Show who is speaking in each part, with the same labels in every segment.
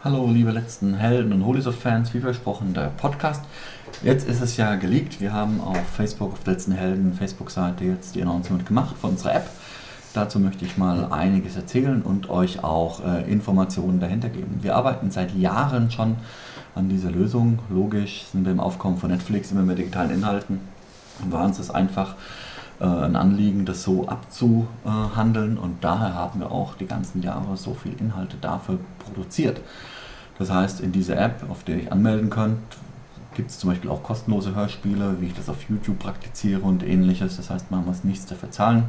Speaker 1: Hallo liebe letzten Helden und Holisoft-Fans, wie versprochen, der Podcast. Jetzt ist es ja geleakt, wir haben auf Facebook, auf der letzten Helden Facebook-Seite jetzt die Announcement gemacht von unserer App. Dazu möchte ich mal einiges erzählen und euch auch Informationen dahinter geben. Wir arbeiten seit Jahren schon an dieser Lösung. Logisch sind wir im Aufkommen von Netflix immer mit digitalen Inhalten. Und war uns das einfach ein Anliegen, das so abzuhandeln, und daher haben wir auch die ganzen Jahre so viel Inhalte dafür produziert. Das heißt, in dieser App, auf der ihr anmelden könnt, gibt es zum Beispiel auch kostenlose Hörspiele, wie ich das auf YouTube praktiziere und ähnliches. Das heißt, man muss nichts dafür zahlen.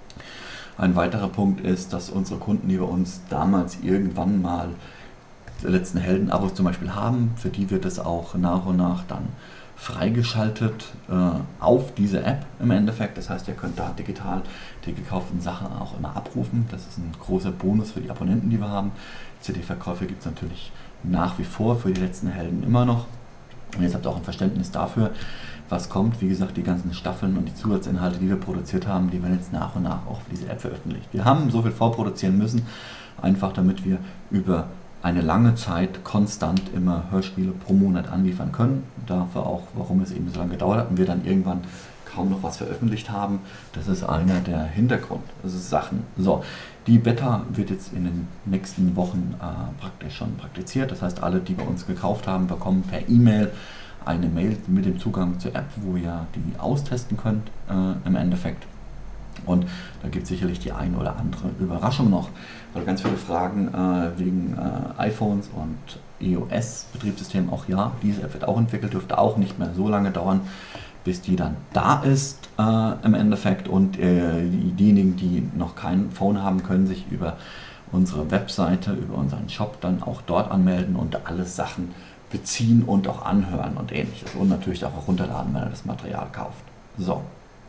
Speaker 1: Ein weiterer Punkt ist, dass unsere Kunden, die bei uns damals irgendwann mal die letzten Helden-Abos zum Beispiel haben, für die wird es auch nach und nach dann freigeschaltet auf diese App im Endeffekt. Das heißt, ihr könnt da digital die gekauften Sachen auch immer abrufen. Das ist ein großer Bonus für die Abonnenten, die wir haben. CD-Verkäufe gibt es natürlich nach wie vor für die letzten Helden immer noch. Und jetzt habt ihr auch ein Verständnis dafür, was kommt. Wie gesagt, die ganzen Staffeln und die Zusatzinhalte, die wir produziert haben, die werden jetzt nach und nach auch für diese App veröffentlicht. Wir haben so viel vorproduzieren müssen, einfach damit wir über eine lange Zeit konstant immer Hörspiele pro Monat anliefern können. Dafür auch, warum es eben so lange gedauert hat und wir dann irgendwann kaum noch was veröffentlicht haben. Das ist einer der Hintergrund. Das ist Sachen. So, die Beta wird jetzt in den nächsten Wochen praktisch schon praktiziert. Das heißt, alle, die bei uns gekauft haben, bekommen per E-Mail eine Mail mit dem Zugang zur App, wo ihr die austesten könnt im Endeffekt. Und da gibt es sicherlich die eine oder andere Überraschung noch, weil ganz viele Fragen wegen iPhones und iOS-Betriebssystem auch. Ja, diese App wird auch entwickelt, dürfte auch nicht mehr so lange dauern, bis die dann da ist im Endeffekt. Und diejenigen, die noch kein Phone haben, können sich über unsere Webseite, über unseren Shop dann auch dort anmelden und alle Sachen beziehen und auch anhören und ähnliches. Und natürlich auch runterladen, wenn ihr das Material kauft. So.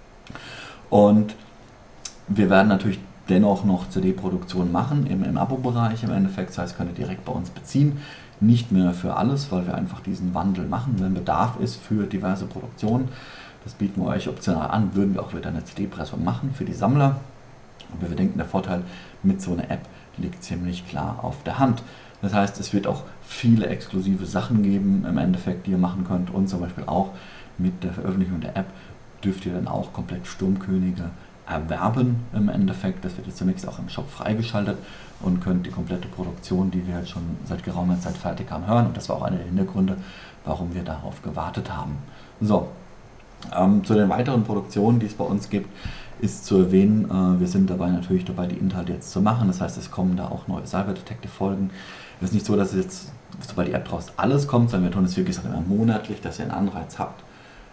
Speaker 1: Und wir werden natürlich dennoch noch CD-Produktion machen im Abo-Bereich im Endeffekt. Das heißt, könnt ihr direkt bei uns beziehen. Nicht mehr für alles, weil wir einfach diesen Wandel machen. Wenn Bedarf ist für diverse Produktionen, das bieten wir euch optional an, würden wir auch wieder eine CD-Pressung machen für die Sammler. Aber wir denken, der Vorteil mit so einer App liegt ziemlich klar auf der Hand. Das heißt, es wird auch viele exklusive Sachen geben im Endeffekt, die ihr machen könnt. Und zum Beispiel auch mit der Veröffentlichung der App dürft ihr dann auch komplett Sturmkönige erwerben im Endeffekt. Das wird jetzt zunächst auch im Shop freigeschaltet und könnt die komplette Produktion, die wir jetzt schon seit geraumer Zeit fertig haben, hören. Und das war auch einer der Hintergründe, warum wir darauf gewartet haben. So, zu den weiteren Produktionen, die es bei uns gibt, ist zu erwähnen, wir sind natürlich dabei, die Inhalte jetzt zu machen. Das heißt, es kommen da auch neue Cyber Detective Folgen. Es ist nicht so, dass es jetzt, sobald die App draußen alles kommt, sondern wir tun es wirklich immer monatlich, dass ihr einen Anreiz habt,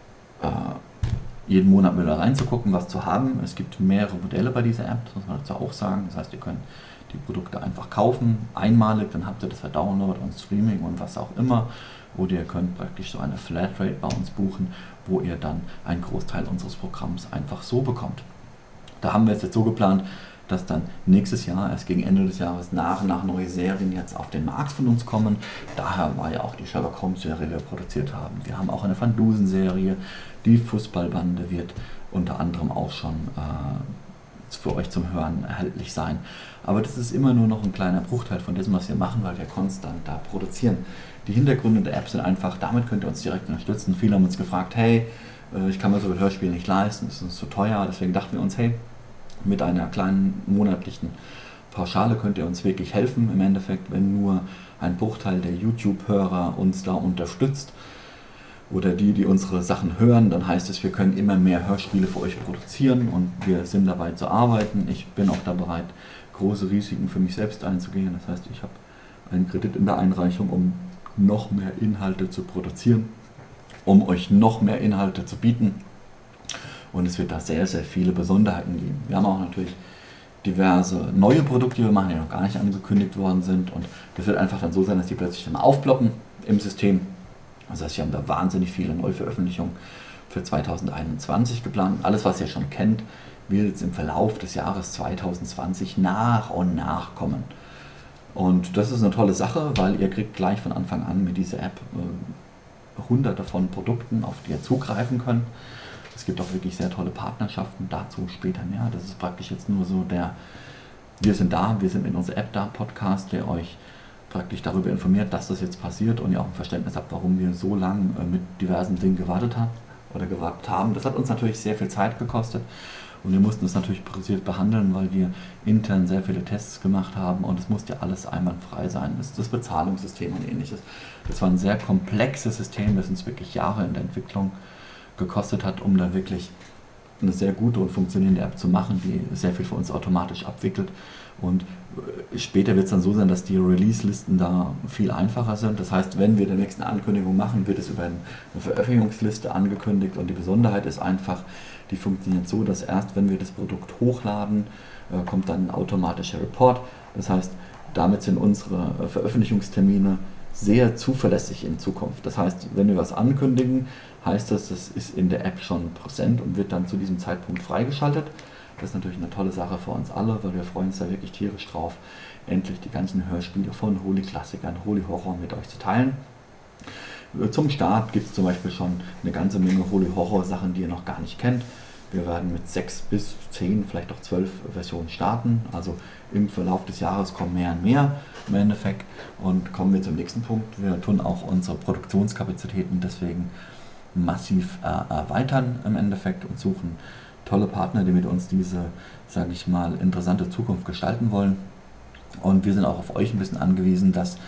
Speaker 1: jeden Monat mal da reinzugucken, was zu haben. Es gibt mehrere Modelle bei dieser App, das muss man dazu auch sagen. Das heißt, ihr könnt die Produkte einfach kaufen, einmalig, dann habt ihr das für Download und Streaming und was auch immer. Oder ihr könnt praktisch so eine Flatrate bei uns buchen, wo ihr dann einen Großteil unseres Programms einfach so bekommt. Da haben wir es jetzt so geplant, dass dann nächstes Jahr, erst gegen Ende des Jahres, nach und nach neue Serien jetzt auf den Markt von uns kommen. Daher war ja auch die Sherlock Holmes Serie, die wir produziert haben. Wir haben auch eine Van Dusen Serie, die Fußballbande wird unter anderem auch schon für euch zum Hören erhältlich sein. Aber das ist immer nur noch ein kleiner Bruchteil von dem, was wir machen, weil wir konstant da produzieren. Die Hintergründe der App sind einfach, damit könnt ihr uns direkt unterstützen. Viele haben uns gefragt, hey, ich kann mir so ein Hörspiel nicht leisten, es ist uns zu teuer. Deswegen dachten wir uns, hey, mit einer kleinen monatlichen Pauschale könnt ihr uns wirklich helfen. Im Endeffekt, wenn nur ein Bruchteil der YouTube-Hörer uns da unterstützt oder die unsere Sachen hören, dann heißt es, wir können immer mehr Hörspiele für euch produzieren und wir sind dabei zu arbeiten. Ich bin auch da bereit, große Risiken für mich selbst einzugehen. Das heißt, ich habe einen Kredit in der Einreichung, um noch mehr Inhalte zu produzieren, um euch noch mehr Inhalte zu bieten. Und es wird da sehr, sehr viele Besonderheiten geben. Wir haben auch natürlich diverse neue Produkte, die wir machen, die noch gar nicht angekündigt worden sind. Und das wird einfach dann so sein, dass die plötzlich dann aufploppen im System. Das heißt, wir haben da wahnsinnig viele Neuveröffentlichungen für 2021 geplant. Alles, was ihr schon kennt, wird jetzt im Verlauf des Jahres 2020 nach und nach kommen. Und das ist eine tolle Sache, weil ihr kriegt gleich von Anfang an mit dieser App hunderte von Produkten, auf die ihr zugreifen könnt. Es gibt auch wirklich sehr tolle Partnerschaften, dazu später mehr. Das ist praktisch jetzt nur so wir sind da, wir sind in unserer App da, Podcast, der euch praktisch darüber informiert, dass das jetzt passiert und ihr auch ein Verständnis habt, warum wir so lange mit diversen Dingen gewartet haben. Das hat uns natürlich sehr viel Zeit gekostet und wir mussten es natürlich priorisiert behandeln, weil wir intern sehr viele Tests gemacht haben und es musste ja alles einwandfrei sein. Das Bezahlungssystem und ähnliches. Das war ein sehr komplexes System, das uns wirklich Jahre in der Entwicklung gekostet hat, um da wirklich eine sehr gute und funktionierende App zu machen, die sehr viel für uns automatisch abwickelt. Und später wird es dann so sein, dass die Release-Listen da viel einfacher sind. Das heißt, wenn wir die nächsten Ankündigung machen, wird es über eine Veröffentlichungsliste angekündigt und die Besonderheit ist einfach, die funktioniert so, dass erst wenn wir das Produkt hochladen, kommt dann ein automatischer Report. Das heißt, damit sind unsere Veröffentlichungstermine sehr zuverlässig in Zukunft. Das heißt, wenn wir was ankündigen, heißt das ist in der App schon präsent und wird dann zu diesem Zeitpunkt freigeschaltet. Das ist natürlich eine tolle Sache für uns alle, weil wir freuen uns da wirklich tierisch drauf, endlich die ganzen Hörspiele von Holy Klassikern, Holy Horror mit euch zu teilen. Zum Start gibt es zum Beispiel schon eine ganze Menge Holy Horror Sachen, die ihr noch gar nicht kennt. Wir werden mit 6 bis 10, vielleicht auch 12 Versionen starten. Also im Verlauf des Jahres kommen mehr und mehr im Endeffekt. Und kommen wir zum nächsten Punkt. Wir tun auch unsere Produktionskapazitäten deswegen massiv erweitern im Endeffekt und suchen tolle Partner, die mit uns diese, sage ich mal, interessante Zukunft gestalten wollen. Und wir sind auch auf euch ein bisschen angewiesen, dass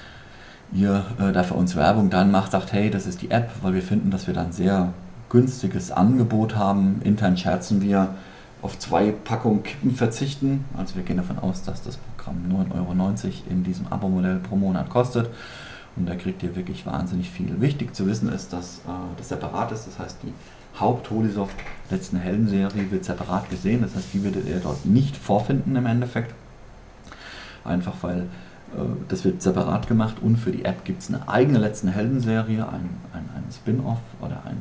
Speaker 1: ihr da für uns Werbung dann macht, sagt, hey, das ist die App, weil wir finden, dass wir dann sehr günstiges Angebot haben. Intern scherzen wir, auf 2 Packungen Kippen verzichten. Also wir gehen davon aus, dass das Programm 9,90 € in diesem Abo-Modell pro Monat kostet. Und da kriegt ihr wirklich wahnsinnig viel. Wichtig zu wissen ist, dass das separat ist. Das heißt, die Haupt-Holisoft letzten Helden-Serie wird separat gesehen. Das heißt, die werdet ihr dort nicht vorfinden im Endeffekt. Einfach weil das wird separat gemacht und für die App gibt es eine eigene letzten Helden-Serie, ein Spin-Off oder ein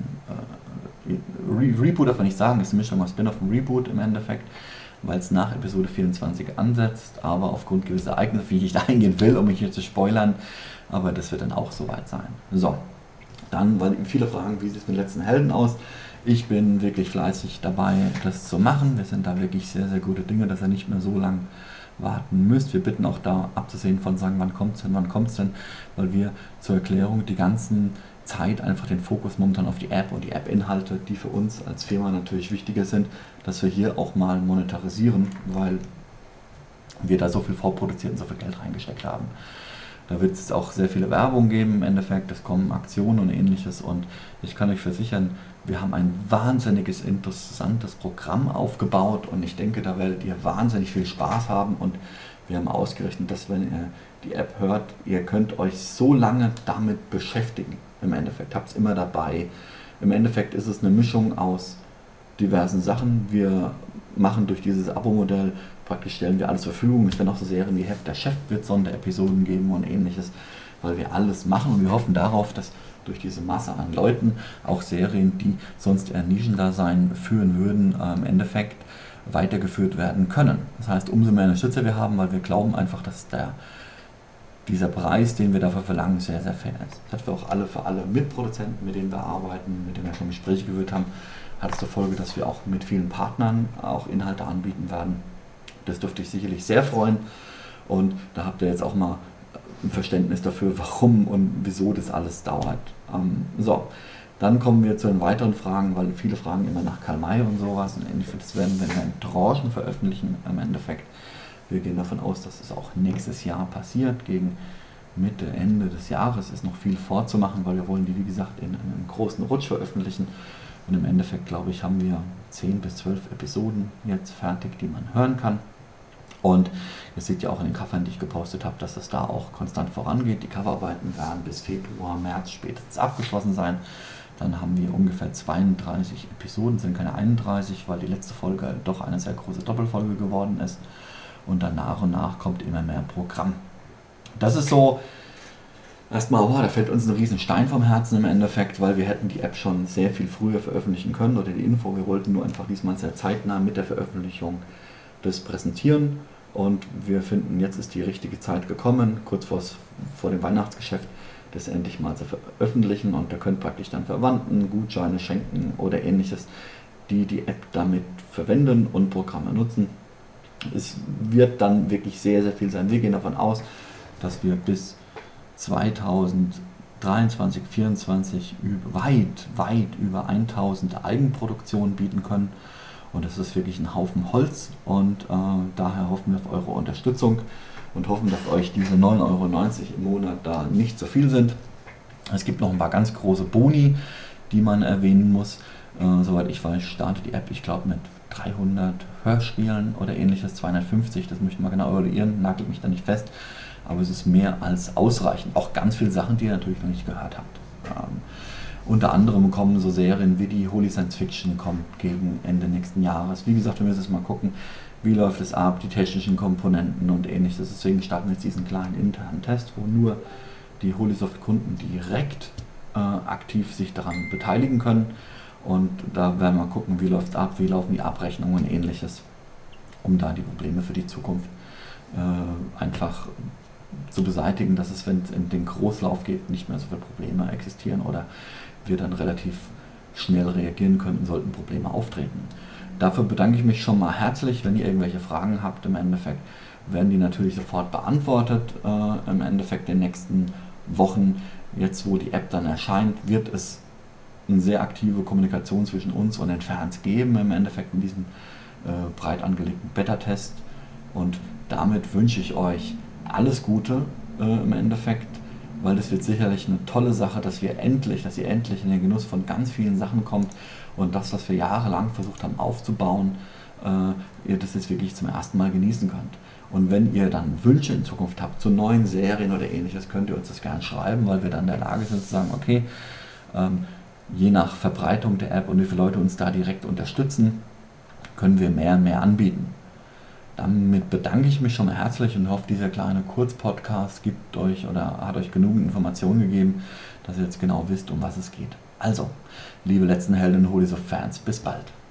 Speaker 1: Reboot, darf man nicht sagen, ist eine Mischung aus Spin-Off und Reboot im Endeffekt, weil es nach Episode 24 ansetzt, aber aufgrund gewisser Ereignisse, wie ich nicht eingehen will, um mich hier zu spoilern, aber das wird dann auch soweit sein. So, dann, weil viele fragen, wie sieht es mit letzten Helden aus? Ich bin wirklich fleißig dabei, das zu machen. Wir sind da wirklich sehr, sehr gute Dinge, dass ihr nicht mehr so lange warten müsst. Wir bitten auch da abzusehen von sagen, wann kommt es denn, weil wir zur Erklärung die ganzen Zeit einfach den Fokus momentan auf die App und die App-Inhalte, die für uns als Firma natürlich wichtiger sind, dass wir hier auch mal monetarisieren, weil wir da so viel vorproduziert und so viel Geld reingesteckt haben. Da wird es auch sehr viele Werbung geben im Endeffekt, es kommen Aktionen und ähnliches und ich kann euch versichern, wir haben ein wahnsinniges, interessantes Programm aufgebaut und ich denke, da werdet ihr wahnsinnig viel Spaß haben und wir haben ausgerechnet, dass wenn ihr die App hört, ihr könnt euch so lange damit beschäftigen. Im Endeffekt habt es immer dabei. Im Endeffekt ist es eine Mischung aus diversen Sachen. Wir machen durch dieses Abo-Modell, praktisch stellen wir alles zur Verfügung. Es werden auch so Serien wie Heft der Chef, wird Sonderepisoden geben und ähnliches, weil wir alles machen und wir hoffen darauf, dass durch diese Masse an Leuten auch Serien, die sonst eher Nischendasein führen würden, im Endeffekt weitergeführt werden können. Das heißt, umso mehr Unterstützer wir haben, weil wir glauben einfach, dass dieser Preis, den wir dafür verlangen, sehr, sehr fair ist. Das hat für alle Mitproduzenten, mit denen wir arbeiten, mit denen wir schon Gespräche geführt haben, hat es zur Folge, dass wir auch mit vielen Partnern auch Inhalte anbieten werden. Das dürfte ich sicherlich sehr freuen und da habt ihr jetzt auch mal ein Verständnis dafür, warum und wieso das alles dauert. So, dann kommen wir zu den weiteren Fragen, weil viele fragen immer nach Karl May und sowas und das werden wir in Tranchen veröffentlichen im Endeffekt. Wir gehen davon aus, dass es auch nächstes Jahr passiert. Gegen Mitte, Ende des Jahres ist noch viel vorzumachen, weil wir wollen die, wie gesagt, in einem großen Rutsch veröffentlichen. Und im Endeffekt, glaube ich, haben wir 10 bis 12 Episoden jetzt fertig, die man hören kann. Und ihr seht ja auch in den Covern, die ich gepostet habe, dass es da auch konstant vorangeht. Die Coverarbeiten werden bis Februar, März spätestens abgeschlossen sein. Dann haben wir ungefähr 32 Episoden, sind keine 31, weil die letzte Folge doch eine sehr große Doppelfolge geworden ist. Und dann nach und nach kommt immer mehr Programm. Das ist so, erstmal, da fällt uns ein riesen Stein vom Herzen im Endeffekt, weil wir hätten die App schon sehr viel früher veröffentlichen können oder die Info, wir wollten nur einfach diesmal sehr zeitnah mit der Veröffentlichung das präsentieren und wir finden, jetzt ist die richtige Zeit gekommen, kurz vor dem Weihnachtsgeschäft, das endlich mal zu veröffentlichen und da könnt praktisch dann Verwandten Gutscheine schenken oder ähnliches, die App damit verwenden und Programme nutzen. Es wird dann wirklich sehr, sehr viel sein. Wir gehen davon aus, dass wir bis 2023, 2024 weit über 1000 Eigenproduktionen bieten können. Und das ist wirklich ein Haufen Holz und daher hoffen wir auf eure Unterstützung und hoffen, dass euch diese 9,90 € im Monat da nicht so viel sind. Es gibt noch ein paar ganz große Boni, die man erwähnen muss. Soweit ich weiß, startet die App, ich glaube, mit 300 Hörspielen oder ähnliches, 250, das möchte ich mal genau evaluieren, nagelt mich da nicht fest. Aber es ist mehr als ausreichend. Auch ganz viele Sachen, die ihr natürlich noch nicht gehört habt. Unter anderem kommen so Serien wie die Holy Science Fiction, kommt gegen Ende nächsten Jahres. Wie gesagt, wir müssen jetzt mal gucken, wie läuft es ab, die technischen Komponenten und ähnliches. Deswegen starten wir jetzt diesen kleinen internen Test, wo nur die Holisoft-Kunden direkt aktiv sich daran beteiligen können. Und da werden wir gucken, wie läuft es ab, wie laufen die Abrechnungen und ähnliches, um da die Probleme für die Zukunft einfach zu beseitigen, dass es, wenn es in den Großlauf geht, nicht mehr so viele Probleme existieren oder wir dann relativ schnell reagieren könnten, sollten Probleme auftreten. Dafür bedanke ich mich schon mal herzlich. Wenn ihr irgendwelche Fragen habt, im Endeffekt werden die natürlich sofort beantwortet. Im Endeffekt in den nächsten Wochen, jetzt wo die App dann erscheint, wird es eine sehr aktive Kommunikation zwischen uns und den Fans geben, im Endeffekt in diesem breit angelegten Beta-Test. Und damit wünsche ich euch alles Gute im Endeffekt, weil das wird sicherlich eine tolle Sache, dass ihr endlich in den Genuss von ganz vielen Sachen kommt und das, was wir jahrelang versucht haben aufzubauen, ihr das jetzt wirklich zum ersten Mal genießen könnt. Und wenn ihr dann Wünsche in Zukunft habt zu neuen Serien oder ähnliches, könnt ihr uns das gerne schreiben, weil wir dann in der Lage sind zu sagen, okay, je nach Verbreitung der App und wie viele Leute uns da direkt unterstützen, können wir mehr und mehr anbieten. Damit bedanke ich mich schon mal herzlich und hoffe, dieser kleine Kurzpodcast gibt euch oder hat euch genug Informationen gegeben, dass ihr jetzt genau wisst, um was es geht. Also, liebe letzten Helden und Holisoft-Fans, bis bald.